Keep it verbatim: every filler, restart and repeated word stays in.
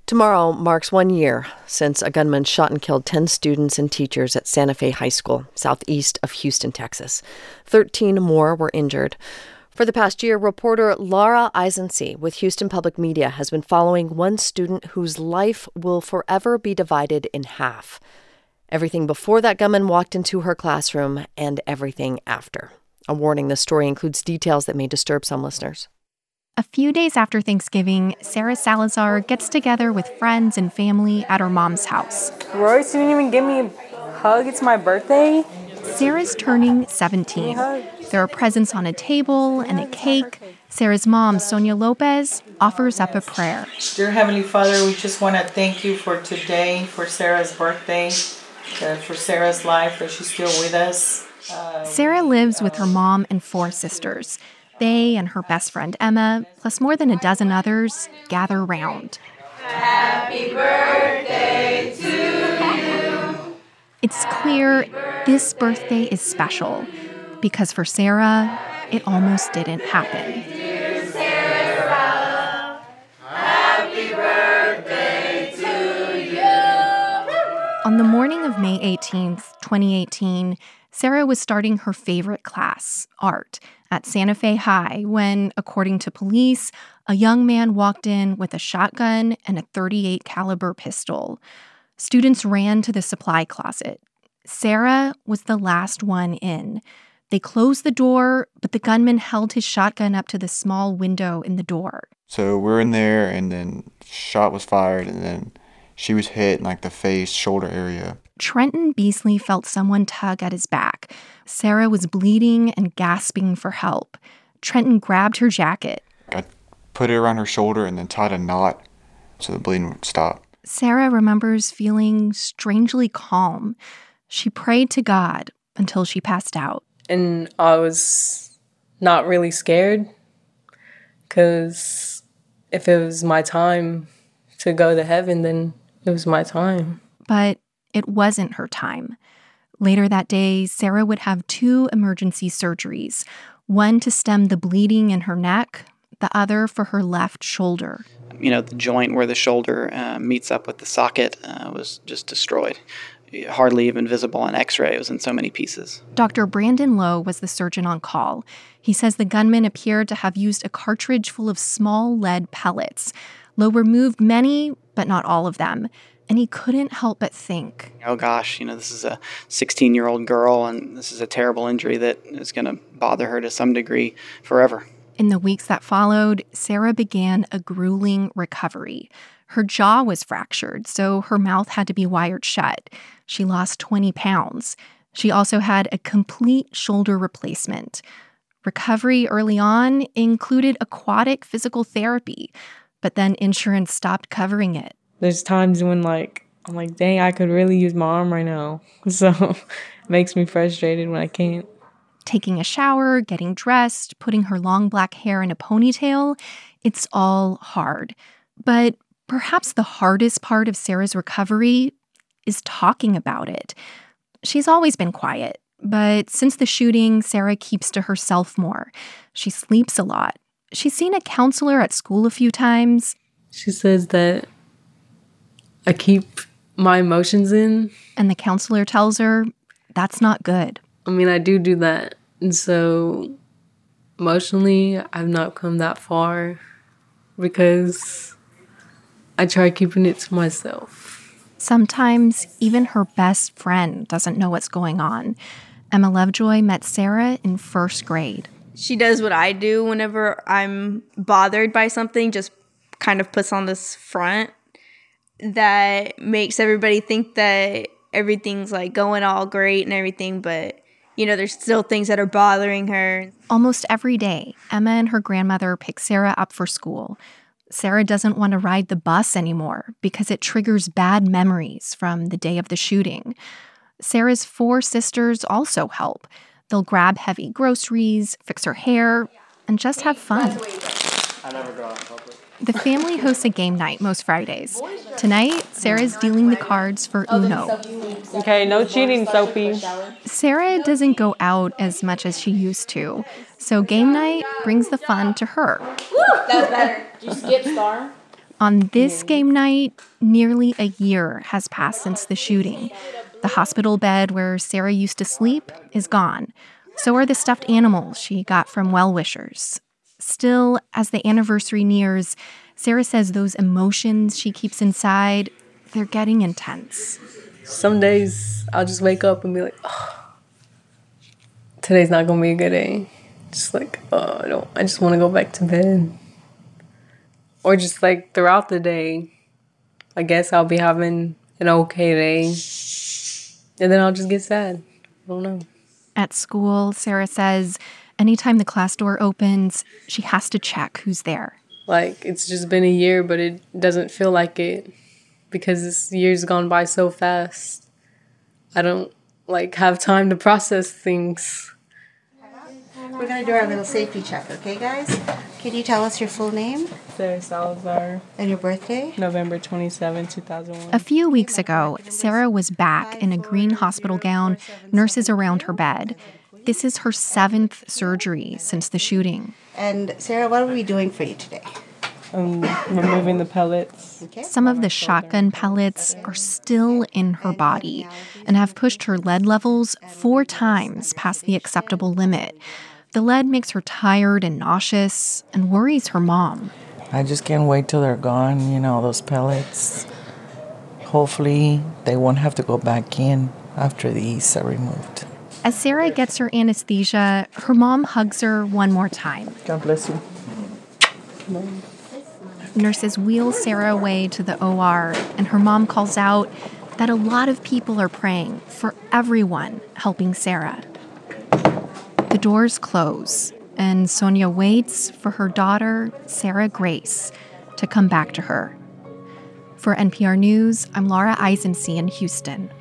Tomorrow marks one year since a gunman shot and killed ten students and teachers at Santa Fe High School, southeast of Houston, Texas. Thirteen more were injured. For the past year, reporter Laura Eisensee with Houston Public Media has been following one student whose life will forever be divided in half. Everything before that gunman walked into her classroom and everything after. A warning, this story includes details that may disturb some listeners. A few days after Thanksgiving, Sarah Salazar gets together with friends and family at her mom's house. Royce didn't even give me a hug. It's my birthday. Sarah's turning seventeen. There are presents on a table and a cake. Sarah's mom, Sonia Lopez, offers up a prayer. Dear Heavenly Father, we just want to thank you for today, for Sarah's birthday, uh, for Sarah's life, that she's still with us. Uh, Sarah lives with her mom and four sisters. They and her best friend Emma, plus more than a dozen others, gather round. Happy birthday to you. It's clear this birthday is special because for Sarah, it almost didn't happen. Dear Sarah, happy birthday to you. On the morning of May eighteenth, twenty eighteen, Sarah was starting her favorite class, art, at Santa Fe High when, according to police, a young man walked in with a shotgun and a thirty-eight caliber pistol. Students ran to the supply closet. Sarah was the last one in. They closed the door, but the gunman held his shotgun up to the small window in the door. So we're in there, and then shot was fired, and then she was hit in like the face, shoulder area. Trenton Beasley felt someone tug at his back. Sarah was bleeding and gasping for help. Trenton grabbed her jacket. I put it around her shoulder and then tied a knot so the bleeding would stop. Sarah remembers feeling strangely calm. She prayed to God until she passed out. And I was not really scared because if it was my time to go to heaven, then it was my time. But it wasn't her time. Later that day, Sarah would have two emergency surgeries, one to stem the bleeding in her neck, the other for her left shoulder. You know, the joint where the shoulder uh, meets up with the socket uh, was just destroyed. Hardly even visible on x-ray. It was in so many pieces. Doctor Brandon Lowe was the surgeon on call. He says the gunman appeared to have used a cartridge full of small lead pellets. Lowe removed many, but not all of them. And he couldn't help but think, oh gosh, you know, this is a sixteen-year-old girl, and this is a terrible injury that is going to bother her to some degree forever. In the weeks that followed, Sarah began a grueling recovery. Her jaw was fractured, so her mouth had to be wired shut. She lost twenty pounds. She also had a complete shoulder replacement. Recovery early on included aquatic physical therapy, but then insurance stopped covering it. There's times when, like, I'm like, dang, I could really use my arm right now. So it makes me frustrated when I can't. Taking a shower, getting dressed, putting her long black hair in a ponytail, it's all hard. But perhaps the hardest part of Sarah's recovery is talking about it. She's always been quiet, but since the shooting, Sarah keeps to herself more. She sleeps a lot. She's seen a counselor at school a few times. She says that I keep my emotions in. And the counselor tells her that's not good. I mean, I do do that. And so emotionally, I've not come that far because I try keeping it to myself. Sometimes even her best friend doesn't know what's going on. Emma Lovejoy met Sarah in first grade. She does what I do whenever I'm bothered by something, just kind of puts on this front that makes everybody think that everything's like going all great and everything, but you know, there's still things that are bothering her. Almost every day, Emma and her grandmother pick Sarah up for school. Sarah doesn't want to ride the bus anymore because it triggers bad memories from the day of the shooting. Sarah's four sisters also help. They'll grab heavy groceries, fix her hair, and just have fun. I never go out in public. The family hosts a game night most Fridays. Tonight, Sarah's dealing the cards for Uno. Okay, no cheating, Sophie. Sarah doesn't go out as much as she used to, so game night brings the fun to her. That was better. Did you skip star? On this game night, nearly a year has passed since the shooting. The hospital bed where Sarah used to sleep is gone. So are the stuffed animals she got from well-wishers. Still, as the anniversary nears, Sarah says those emotions she keeps inside, they're getting intense. Some days I'll just wake up and be like, oh, today's not going to be a good day. Just like, oh, I don't, I just want to go back to bed. Or just like throughout the day, I guess I'll be having an okay day. And then I'll just get sad. I don't know. At school, Sarah says, anytime the class door opens, she has to check who's there. Like, it's just been a year, but it doesn't feel like it because this year's gone by so fast. I don't, like, have time to process things. We're going to do our little safety check, okay, guys? Can you tell us your full name? Sarah Salazar. And your birthday? November twenty-seventh, two thousand one. A few weeks ago, Sarah was back in a green hospital gown, nurses around her bed. This is her seventh surgery since the shooting. And Sarah, what are we doing for you today? Um, removing the pellets. Okay. Some of the shotgun pellets are still in her body and have pushed her lead levels four times past the acceptable limit. The lead makes her tired and nauseous and worries her mom. I just can't wait till they're gone, you know, those pellets. Hopefully they won't have to go back in after these are removed. As Sarah gets her anesthesia, her mom hugs her one more time. God bless you. Nurses wheel Sarah away to the O R, and her mom calls out that a lot of people are praying for everyone helping Sarah. The doors close, and Sonia waits for her daughter, Sarah Grace, to come back to her. For N P R News, I'm Laura Eisenstein in Houston.